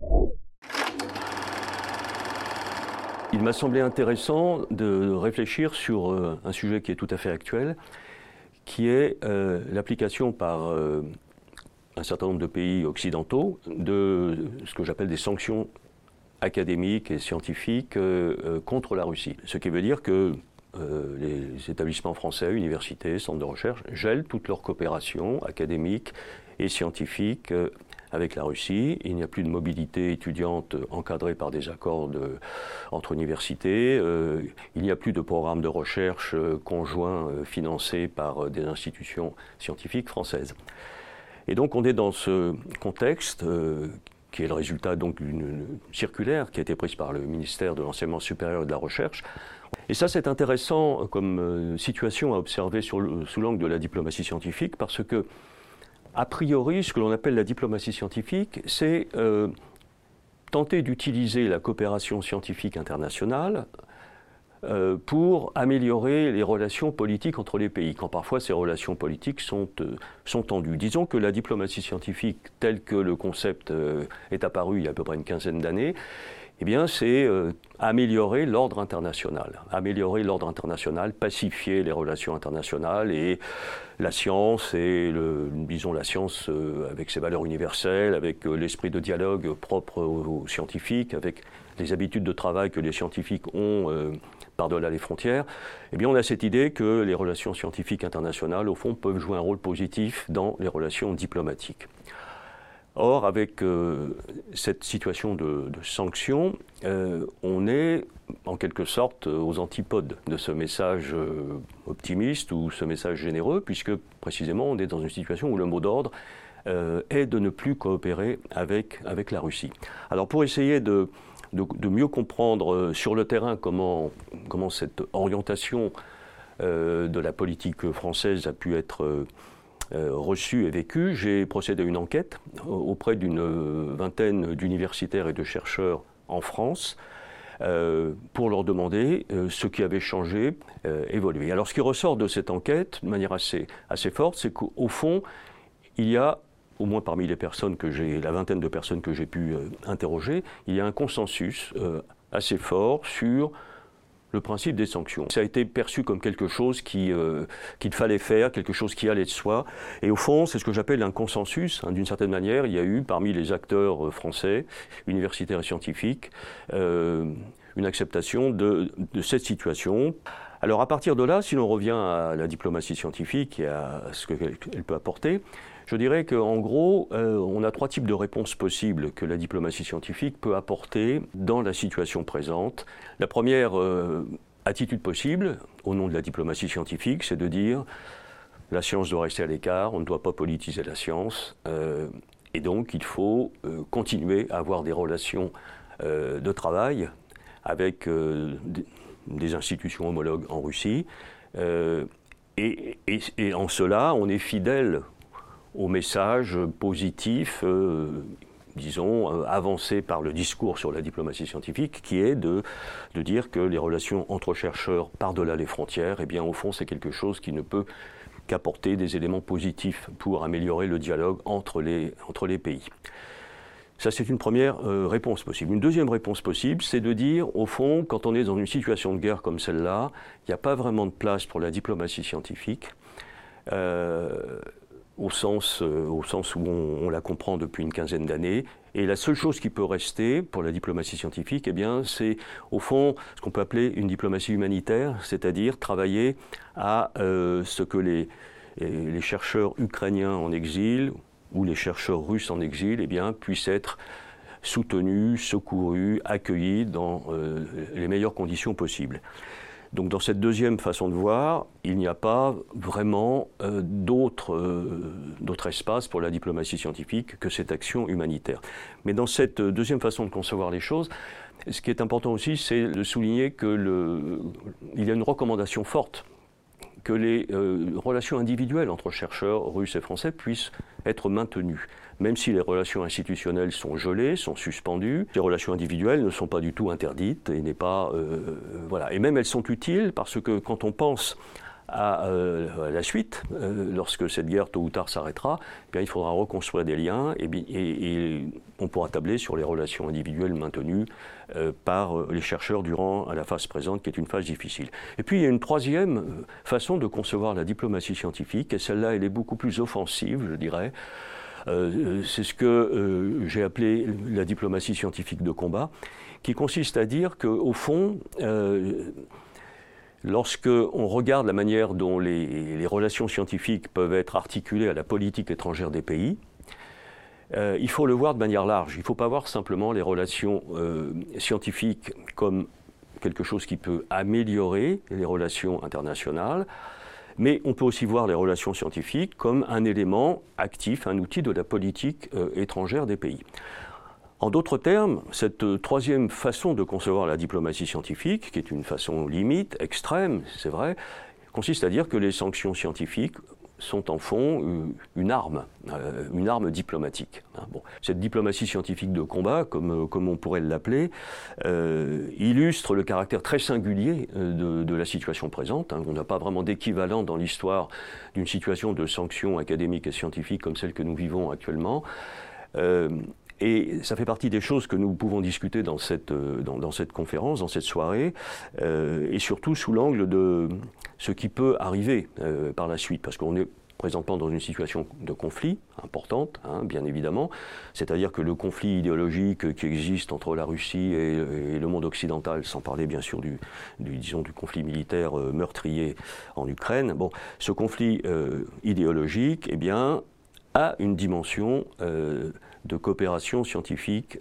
Il m'a semblé intéressant de réfléchir sur un sujet qui est tout à fait actuel, qui est l'application par un certain nombre de pays occidentaux de ce que j'appelle des sanctions académiques et scientifiques contre la Russie. Ce qui veut dire que les établissements français, universités, centres de recherche, gèlent toute leur coopération académique et scientifique avec la Russie. Il n'y a plus de mobilité étudiante encadrée par des accords entre universités. Il n'y a plus de programmes de recherche conjoints financés par des institutions scientifiques françaises. Et donc on est dans ce contexte qui est le résultat donc d'une circulaire qui a été prise par le ministère de l'Enseignement supérieur et de la Recherche. Et ça, c'est intéressant comme situation à observer sous l'angle de la diplomatie scientifique, parce que, a priori, ce que l'on appelle la diplomatie scientifique, c'est tenter d'utiliser la coopération scientifique internationale pour améliorer les relations politiques entre les pays, quand parfois ces relations politiques sont tendues. Disons que la diplomatie scientifique, telle que le concept est apparu il y a à peu près une quinzaine d'années, eh bien, c'est améliorer l'ordre international. Améliorer l'ordre international, pacifier les relations internationales et la science, disons la science avec ses valeurs universelles, avec l'esprit de dialogue propre aux scientifiques, avec les habitudes de travail que les scientifiques ont par-delà les frontières, eh bien, on a cette idée que les relations scientifiques internationales, au fond, peuvent jouer un rôle positif dans les relations diplomatiques. Or, avec cette situation de sanctions, on est en quelque sorte aux antipodes de ce message optimiste ou ce message généreux, puisque précisément on est dans une situation où le mot d'ordre est de ne plus coopérer avec la Russie. Alors pour essayer de mieux comprendre sur le terrain comment cette orientation de la politique française a pu être reçu et vécu, j'ai procédé à une enquête auprès d'une vingtaine d'universitaires et de chercheurs en France pour leur demander ce qui avait changé, évolué. Alors ce qui ressort de cette enquête de manière assez forte, c'est qu'au fond, il y a, au moins parmi la vingtaine de personnes que j'ai pu interroger, il y a un consensus assez fort sur le principe des sanctions. Ça a été perçu comme quelque chose qu'il fallait faire, quelque chose qui allait de soi. Et au fond, c'est ce que j'appelle un consensus. D'une certaine manière, il y a eu parmi les acteurs français, universitaires et scientifiques, une acceptation de cette situation. Alors à partir de là, si l'on revient à la diplomatie scientifique et à ce qu'elle peut apporter, je dirais qu'en gros, on a trois types de réponses possibles que la diplomatie scientifique peut apporter dans la situation présente. La première attitude possible, au nom de la diplomatie scientifique, c'est de dire la science doit rester à l'écart, on ne doit pas politiser la science, et donc il faut continuer à avoir des relations de travail avec des institutions homologues en Russie, et en cela, on est fidèle au message positif, disons, avancé par le discours sur la diplomatie scientifique, qui est de dire que les relations entre chercheurs par-delà les frontières, eh bien, au fond, c'est quelque chose qui ne peut qu'apporter des éléments positifs pour améliorer le dialogue entre les pays. Ça, c'est une première réponse possible. Une deuxième réponse possible, c'est de dire, au fond, quand on est dans une situation de guerre comme celle-là, il n'y a pas vraiment de place pour la diplomatie scientifique. Au sens où on la comprend depuis une quinzaine d'années. Et la seule chose qui peut rester pour la diplomatie scientifique, eh bien, c'est au fond ce qu'on peut appeler une diplomatie humanitaire, c'est-à-dire travailler à ce que les chercheurs ukrainiens en exil ou les chercheurs russes en exil, eh bien, puissent être soutenus, secourus, accueillis dans les meilleures conditions possibles. Donc dans cette deuxième façon de voir, il n'y a pas vraiment d'autre espace pour la diplomatie scientifique que cette action humanitaire. Mais dans cette deuxième façon de concevoir les choses, ce qui est important aussi, c'est de souligner qu'il y a une recommandation forte que les relations individuelles entre chercheurs russes et français puissent être maintenues. Même si les relations institutionnelles sont gelées, sont suspendues, les relations individuelles ne sont pas du tout interdites et n'est pas voilà. Et même elles sont utiles parce que quand on pense à la suite, lorsque cette guerre tôt ou tard s'arrêtera, il faudra reconstruire des liens et on pourra tabler sur les relations individuelles maintenues par les chercheurs durant la phase présente, qui est une phase difficile. Et puis il y a une troisième façon de concevoir la diplomatie scientifique, et celle-là, elle est beaucoup plus offensive, je dirais. C'est ce que j'ai appelé la diplomatie scientifique de combat, qui consiste à dire qu'au fond, lorsque on regarde la manière dont les relations scientifiques peuvent être articulées à la politique étrangère des pays, il faut le voir de manière large. Il ne faut pas voir simplement les relations scientifiques comme quelque chose qui peut améliorer les relations internationales, mais on peut aussi voir les relations scientifiques comme un élément actif, un outil de la politique étrangère des pays. En d'autres termes, cette troisième façon de concevoir la diplomatie scientifique, qui est une façon limite, extrême, c'est vrai, consiste à dire que les sanctions scientifiques sont en fond une arme diplomatique. Bon. Cette diplomatie scientifique de combat, comme on pourrait l'appeler, illustre le caractère très singulier de la situation présente. On n'a pas vraiment d'équivalent dans l'histoire d'une situation de sanctions académiques et scientifiques comme celle que nous vivons actuellement. Et ça fait partie des choses que nous pouvons discuter dans cette conférence, dans cette soirée, et surtout sous l'angle de ce qui peut arriver par la suite, parce qu'on est présentement dans une situation de conflit importante, bien évidemment, c'est-à-dire que le conflit idéologique qui existe entre la Russie et le monde occidental, sans parler bien sûr du conflit militaire meurtrier en Ukraine, bon, ce conflit idéologique, eh bien, a une dimension de coopération scientifique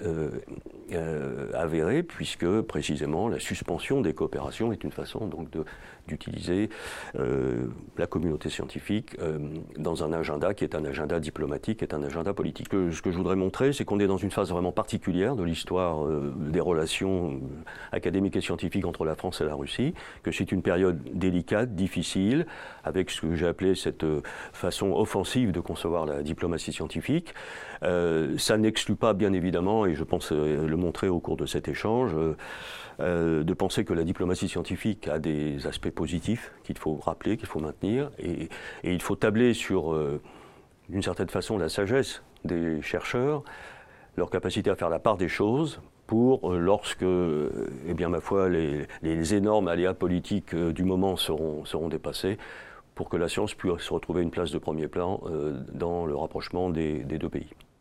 avérée, puisque précisément la suspension des coopérations est une façon donc d'utiliser la communauté scientifique dans un agenda qui est un agenda diplomatique, qui est un agenda politique. Ce que je voudrais montrer, c'est qu'on est dans une phase vraiment particulière de l'histoire des relations académiques et scientifiques entre la France et la Russie, que c'est une période délicate, difficile, avec ce que j'ai appelé cette façon offensive de concevoir la diplomatie scientifique. Ça n'exclut pas, bien évidemment, et je pense le montrer au cours de cet échange, de penser que la diplomatie scientifique a des aspects positifs qu'il faut rappeler, qu'il faut maintenir, et il faut tabler sur, d'une certaine façon, la sagesse des chercheurs, leur capacité à faire la part des choses, pour lorsque, eh bien, ma foi, les énormes aléas politiques du moment seront dépassés, pour que la science puisse retrouver une place de premier plan dans le rapprochement des deux pays.